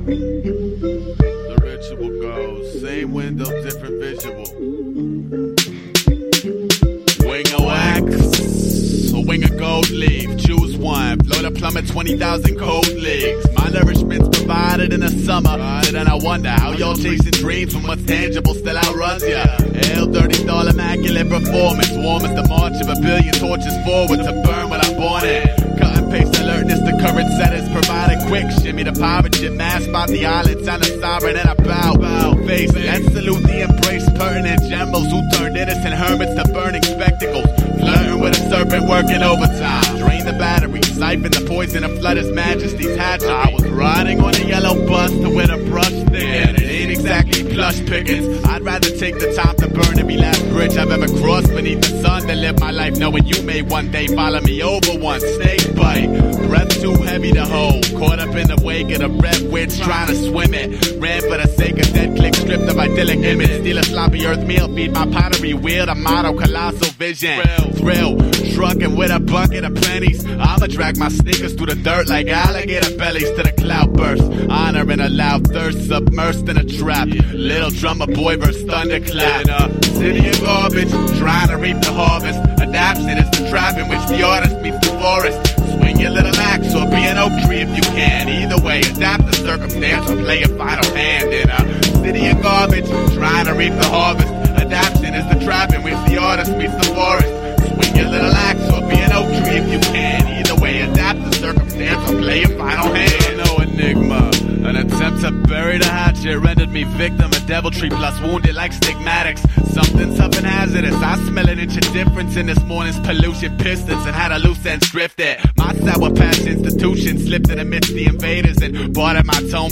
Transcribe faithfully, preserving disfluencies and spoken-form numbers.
The ritual goes, same window, different visual. Wing a wax, a wing of gold leaf, choose one. Float a plummet, twenty thousand cold leagues. My nourishment's provided in the summer. Then I wonder how y'all chasing dreams when what's tangible still outruns ya. L thirty doll immaculate performance, warm as the march of a billion torches forward to burn what I'm born in. Cut and paste alertness, the current settings provided quick. Shimmy the pirate ship, mass spot the island, sound a siren and I bow, bow, face. Let's salute the embrace, pertinent generals who turned innocent hermits to burning spectacles. Flirting with a serpent, working overtime. Drain the battery, siphon the poison and flood his majesty's hatchery. I was riding on a yellow bus to where the brush thin. It ain't exactly plush pickings. I'd rather take the time to burn every last bridge I've ever crossed beneath the sun than live my life knowing you may one day follow me over one snake bite. Breath too heavy to hold. Caught up in the wake of the red witch trying to swim it. Ran for the sake of dead click stripped of idyllic image. Steal a sloppy earth meal, feed my pottery wheel. The motto, colossal vision. Thrill, trucking with a bucket of pennies. I'ma drag my sneakers through the dirt like alligator bellies to the cloud burst. Honoring a loud thirst, submersed in a trap. Little drummer boy versus thunderclap. City of garbage, trying to reap the harvest. Adaption is the trap in which the artist meets the forest. Swing your little axe or be an oak tree if you can. Either way, adapt the circumstance or play a final hand in a city of garbage, trying to reap the harvest. Adaption is the trap in which the artist meets the forest. Swing your little axe or be an oak tree if you can. Either way, adapt the circumstance or play a final hand. No enigma. An attempt to bury the hatchet rendered me victim of deviltry plus wounded like stigmatics. Something tough and hazardous. I smell an inch of difference in this morning's pollution pistons and had a loose end drifted. My sour patch institution slipped in amidst the invaders and bought at my tone.